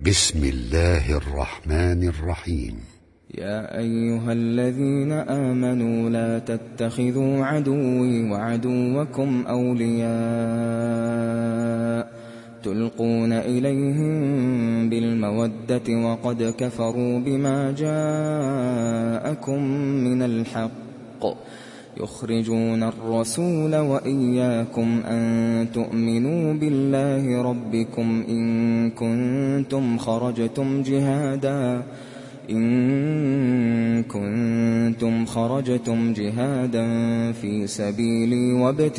بسم الله الرحمن الرحيم. يا أيها الذين آمنوا لا تتخذوا عدوي وعدوكم أولياء تلقون إليهم بالمودة وقد كفروا بما جاءكم من الحق يخرجون الرسول وإياكم أن تؤمنوا بالله ربكم إن كنتم خرجتم جهادا في سبيلي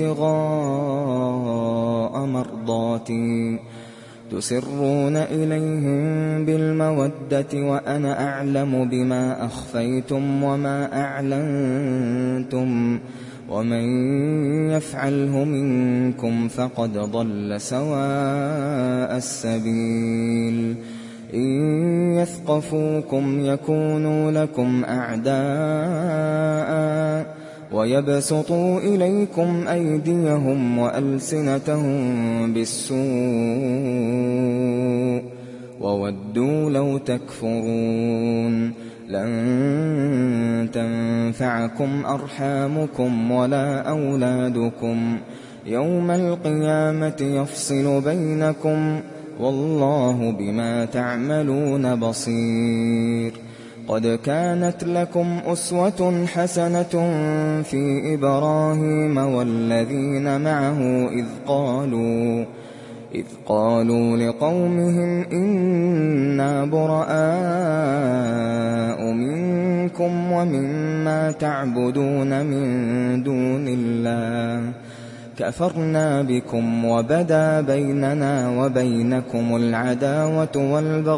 وابتغاء مرضاتي تسرون إليهم بالمودة وأنا أعلم بما أخفيتم وما أعلنتم ومن يفعله منكم فقد ضل سواء السبيل إن يثقفوكم يكونوا لكم أعداء ويبسطوا إليكم أيديهم وألسنتهم بالسوء وودوا لو تكفرون لن تنفعكم أرحامكم ولا أولادكم يوم القيامة يفصل بينكم والله بما تعملون بصير. قد كانت لكم أسوة حسنة في إبراهيم والذين معه إذ قالوا لقومهم إنا براء منكم ومما تعبدون من دون الله كفرنا بكم وبدا بيننا وبينكم العداوة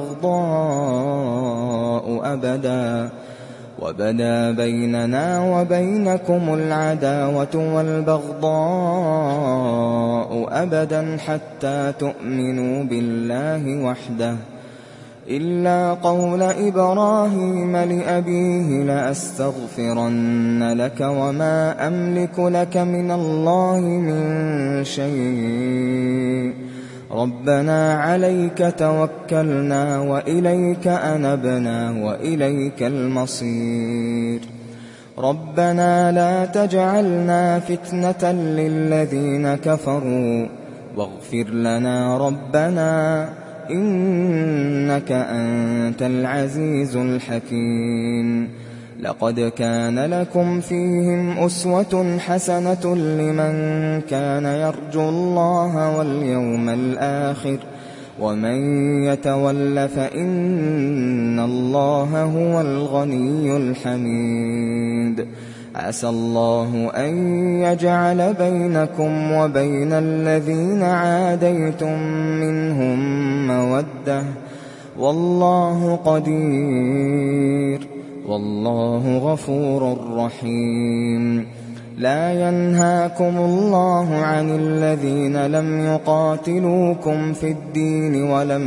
والبغضاء أبدا حتى تؤمنوا بالله وحده إلا قول إبراهيم لأبيه لأستغفرن لك وما أملك لك من الله من شيء ربنا عليك توكلنا وإليك أنبنا وإليك المصير ربنا لا تجعلنا فتنة للذين كفروا واغفر لنا ربنا إنك أنت العزيز الحكيم. لقد كان لكم فيهم أسوة حسنة لمن كان يرجو الله واليوم الآخر ومن يتول فإن الله هو الغني الحميد. عسى الله أن يجعل بينكم وبين الذين عاديتم منهم مودة والله قدير والله غفور رحيم. لا ينهاكم الله عن الذين لم يقاتلوكم في الدين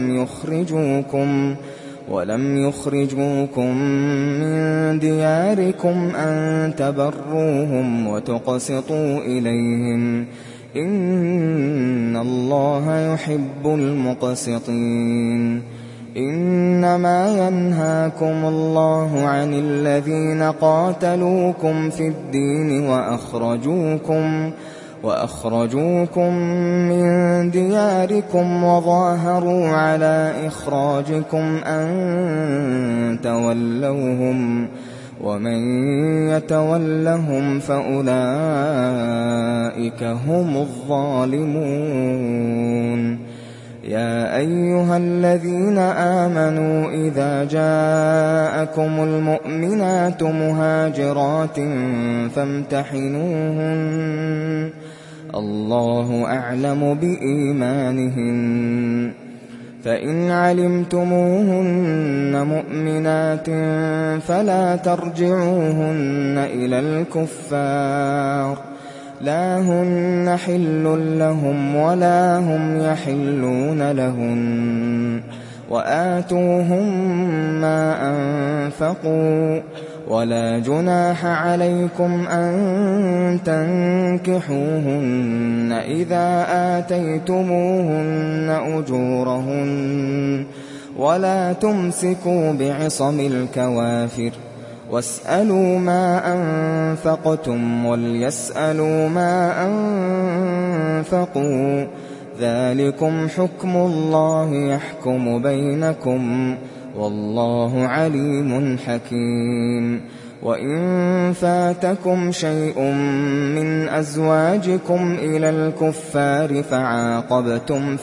ولم يخرجوكم من دياركم أن تبروهم وتقسطوا إليهم إن الله يحب المقسطين. إنما ينهاكم الله عن الذين قاتلوكم في الدين وأخرجوكم من دياركم وظاهروا على إخراجكم أن تولوهم ومن يتولهم فأولئك هم الظالمون. يا أيها الذين آمنوا إذا جاءكم المؤمنات مهاجرات فامتحنوهن الله أعلم بإيمانهن فإن علمتموهن مؤمنات فلا ترجعوهن إلى الكفار لا هن حل لهم ولا هم يحلون لهن وآتوهم ما أنفقوا ولا جناح عليكم أن تنكحوهن إذا آتيتموهن أجورهن ولا تمسكوا بعصم الكوافر واسألوا ما أنفقتم وليسألوا ما أنفقوا ذلكم حكم الله يحكم بينكم والله عليم حكيم. وإن فاتكم شيء من أزواجكم إلى الكفار فعاقبتم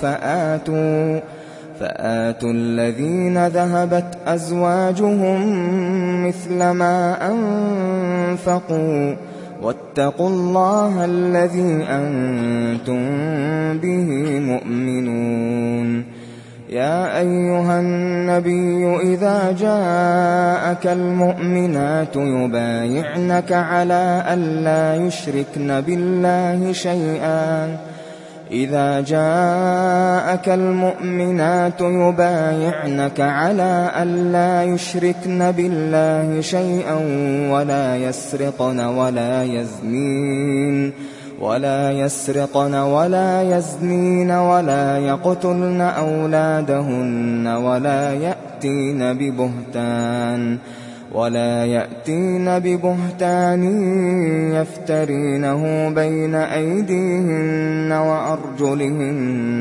فآتوا الذين ذهبت أزواجهم مثل ما أنفقوا واتقوا الله الذي أنتم به مؤمنون. يا أيها النبي إذا جاءك المؤمنات يبايعنك على ألا يشركن بالله شيئا ولا يسرقن ولا يزنين ولا يقتلن أولادهن ولا يأتين ببهتان يفترينه بين أيديهن وأرجلهن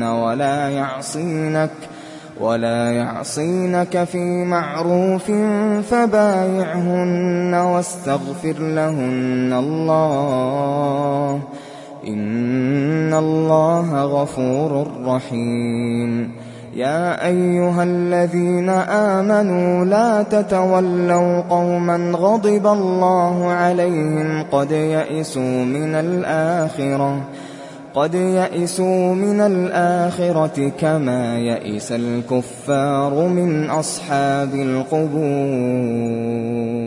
ولا يعصينك في معروف فبايعهن واستغفر لهن الله إن الله غفور رحيم. يا أيها الذين آمنوا لا تتولوا قوما غضب الله عليهم قد يئسوا من الآخرة كما يئس الكفار من أصحاب القبور.